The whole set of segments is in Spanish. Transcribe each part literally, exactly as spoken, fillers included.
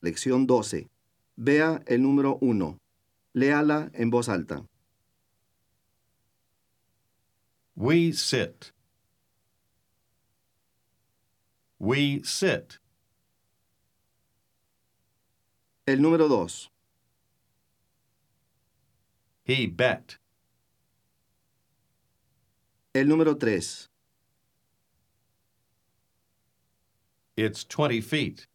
Lección doce. Vea el número uno. Léala en voz alta. We sit. We sit. El número dos. He bet. El número tres. It's twenty feet.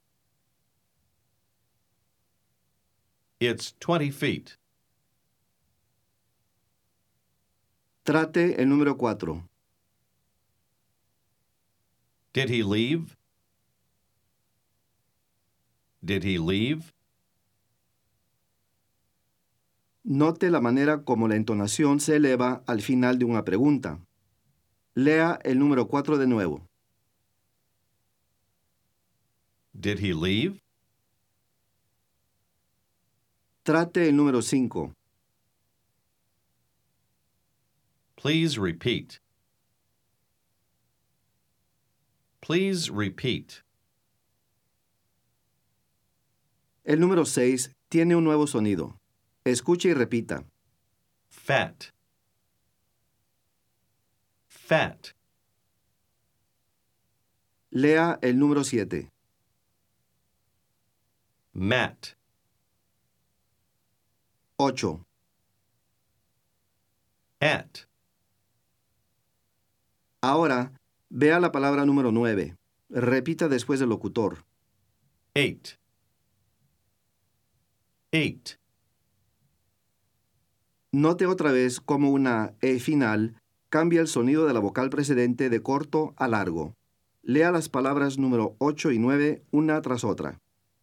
It's twenty feet. Trate el número cuatro. Did he leave? Did he leave? Note la manera como la entonación se eleva al final de una pregunta. Lea el número cuatro de nuevo. Did he leave? Trate el número cinco. Please repeat. Please repeat. El número seis tiene un nuevo sonido. Escuche y repita. Fat. Fat. Lea el número siete. Mat. ocho. At. Ahora, vea la palabra número nueve. Repita después del locutor. Eight. Eight. Note otra vez cómo una E final cambia el sonido de la vocal precedente de corto a largo. Lea las palabras número ocho y nueve una tras otra.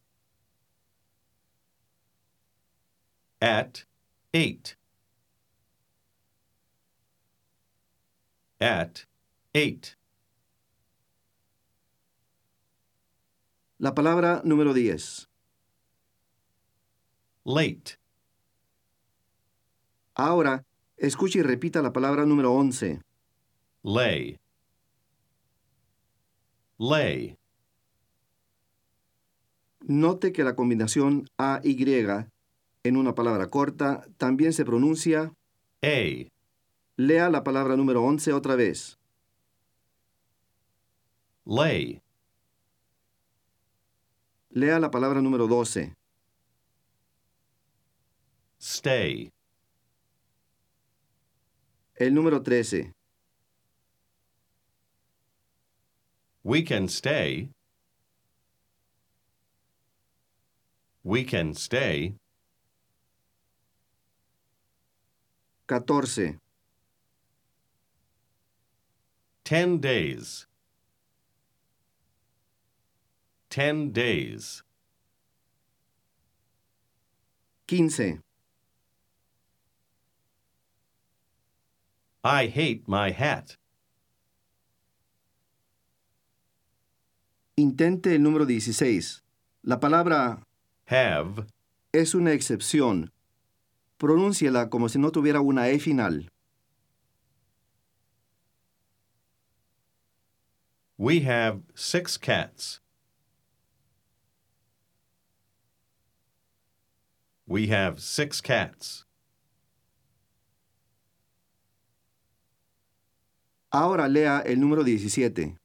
At eight. At eight. La palabra número diez. Late. Ahora, escuche y repita la palabra número once. Lay. Lay. Note que la combinación A-Y en una palabra corta también se pronuncia. A. Lea la palabra número once otra vez. Lay. Lea la palabra número doce. Stay. El número trece. We can stay. We can stay. catorce. Ten days. Ten days. quince. I hate my hat. Intente el número dieciséis. La palabra Have. es una excepción. Pronúnciela como si no tuviera una E final. We have six cats. We have six cats. Ahora lea el número diecisiete.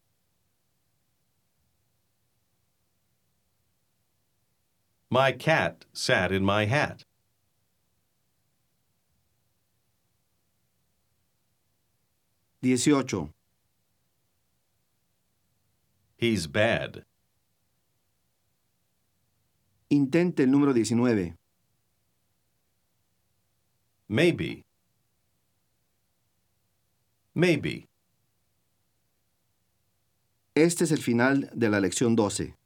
My cat sat in my hat. dieciocho. He's bad. Intente el número diecinueve. Maybe. Maybe. Este es el final de la lección doce.